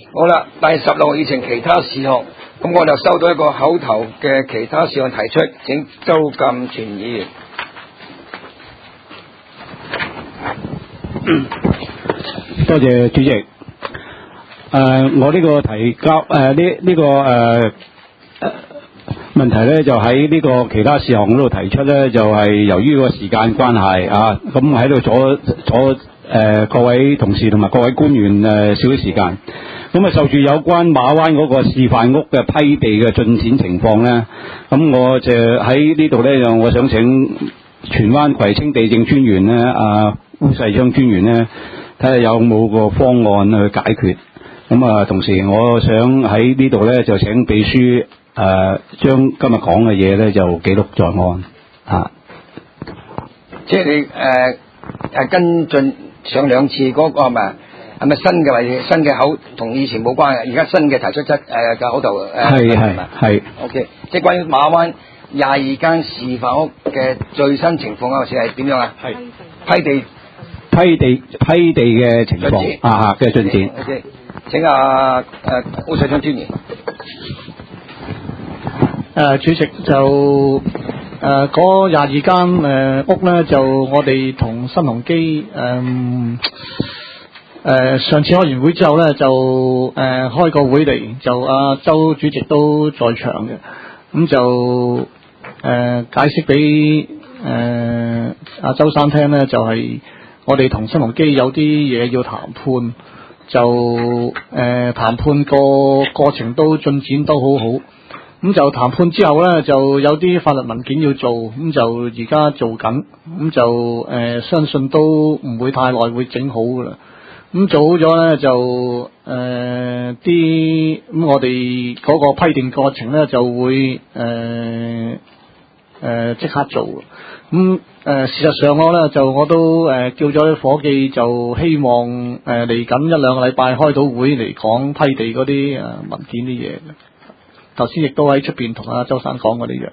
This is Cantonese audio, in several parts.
好啦，第16號議程其他事項，咁我就收到一個口頭嘅其他事項提出，請周鑑全議員。 多謝主席。我呢個提交問題咧，就喺呢個其他事項嗰度提出咧，就係由於個時間關係啊，咁喺度阻各位同事同埋各位官員少少時間。咁啊，受住有關馬灣嗰個示範屋嘅批地嘅進展情況咧，咁我就喺呢度咧，就我想請荃灣葵青地政專員咧，鄔世昌專員咧，睇下有冇個方案去解決。咁啊，同時我想喺呢度咧，就請秘書將今日講嘅嘢咧，就記錄在案啊。 即係你跟進上兩次嗰個係咪新嘅或者新嘅口同以前冇關嘅？而家新嘅提出嘅口頭係 OK， 即係關於馬灣22間示範屋嘅最新情況嗰時係點樣啊？係批地嘅情況嘅進展。 OK， 請鄔世昌專員。 主席就嗰22間屋咧，就我哋同新鴻基上次開完會之後咧，就開個會嚟，就周主席都在場嘅，咁就解釋俾周生聽咧，就係我哋同新鴻基有啲嘢要談判，就談判個過程都進展都好好。咁就談判之後咧，就有啲法律文件要做，咁就而家做緊，咁就相信都唔會太耐會整好噶啦。咁做好咗咧，就咁我哋嗰個批定過程咧就會即刻做。咁事實上我都叫咗啲伙計，就希望嚟緊1-2個禮拜開到會嚟講批地嗰啲文件啲嘢。頭先亦都喺出邊同阿周生講過呢樣。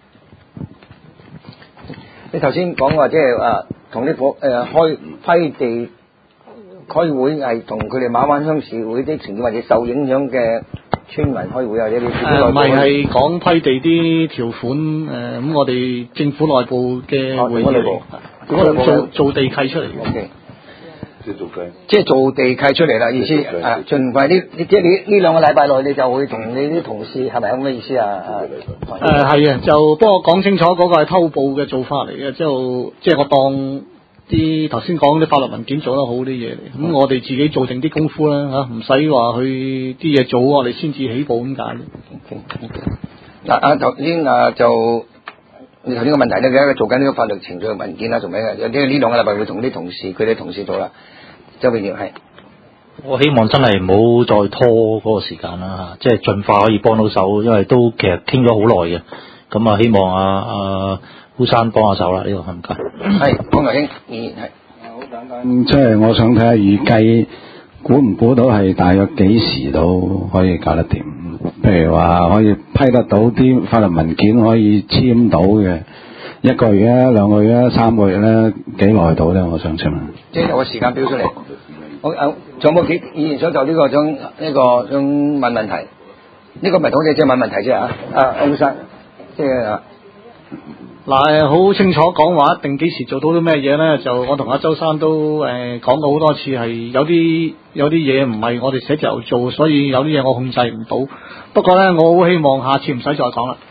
你頭先講話即係同啲開批地開會係同佢哋馬灣鄉事會啲成員或者受影響嘅村民開會或者你自己內部。唔係講批地啲條款咁我哋政府內部嘅會議嚟，做地契出嚟嘅。 Okay。即係做地契出嚟啦，意思盡快呢即係呢2個禮拜內你就會同你啲同事係咪咁嘅意思啊？ 係啊，就不過講清楚嗰個係偷步嘅做法嚟嘅，即係我當啲頭先講啲法律文件做得好啲嘢嚟，咁我哋自己做定啲功夫啦嚇，唔使話去啲嘢做我哋先至起步咁解。 嗱頭先就你頭先個問題咧，佢做緊呢個法律程序嘅文件啦，做咩嘅？有啲呢2個禮拜會同啲同事佢哋同事做啦。周永耀係， 我希望真係唔好再拖嗰個時間啦，即係盡快可以幫到手，因為都其實傾咗好耐嘅，咁希望鄔生幫下手啦，呢個唔該。 係鄺牛英議員係。 好簡單，即係我想睇下預計估唔估到係大約幾時到可以搞得掂？譬如話可以批得到啲法律文件可以簽到嘅，1個月啊、2個月啊、3個月咧，幾耐到咧？我想請問。 即係有個時間表出嚟。好，仲有冇幾議員想就呢個想問問題？呢個唔係好似即係問問題啫嚇。鄔生，即係嗱，好清楚講話一定幾時做到啲咩嘢咧？就我同阿周生都講過好多次，係有啲嘢唔係我哋寫字樓做，所以有啲嘢我控制唔到。不過咧，我好希望下次唔使再講啦。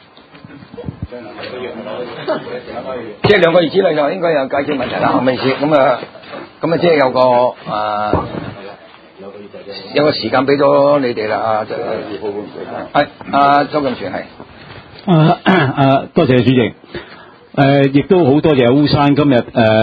即係2個月之內就應該有解決問題啦，係咪先？咁即係有個時間俾咗你哋啦。周鑑全係。 多謝主席。亦都好多謝鄔生今日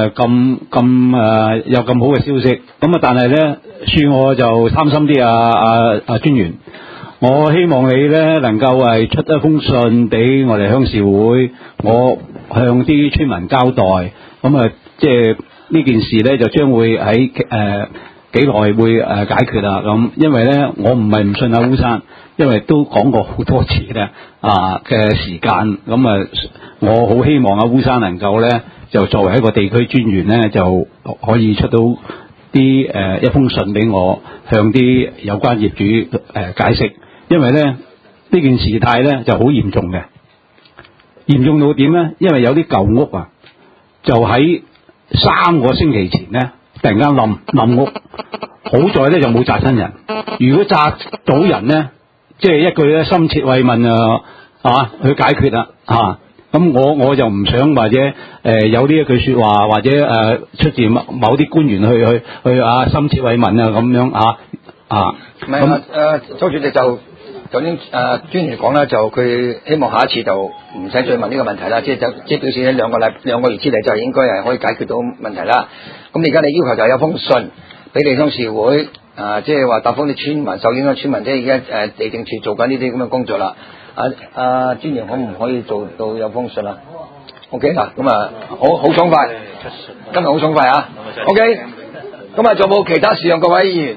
有咁好嘅消息。咁但係咧，恕我就貪心啲專員。我希望你咧能夠出一封信俾我哋鄉事會，我向啲村民交代。即係呢件事咧就將會喺幾耐會解決啦。咁因為咧我唔係唔信鄔生，因為都講過好多次咧嘅時間。我好希望鄔生能夠咧就作為一個地區專員咧就可以出到一封信俾我，向啲有關業主解釋，因為咧呢件事態咧就好嚴重嘅，嚴重到點咧？因為有啲舊屋啊，就喺3個星期前咧突然間冧屋，好在咧就冇砸親人，如果砸到人咧，即係一句咧深切慰問去解決啦咁我就唔想或者有呢一句說話，或者出自某啲官員去深切慰問咁樣唔係周主席就頭先專員講啦，就佢希望下一次就唔使再問呢個問題啦，即係表示咧兩個月之內就應該係可以解決到問題啦。咁而家你要求就有封信俾地商事會即係話答覆啲村民受影響村民，即係而家地政處做緊呢啲咁嘅工作啦。專員可唔可以做到有封信啊 ？OK 嗱，咁好爽快，今日好爽快啊 ！OK， 咁仲有冇其他事項？各位議員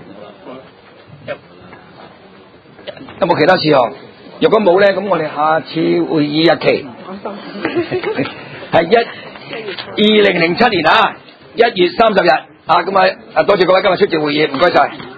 有冇其他事項？如果冇咧，咁我哋下次會議日期係2007年1月30日咁多謝各位今日出席會議，唔該晒。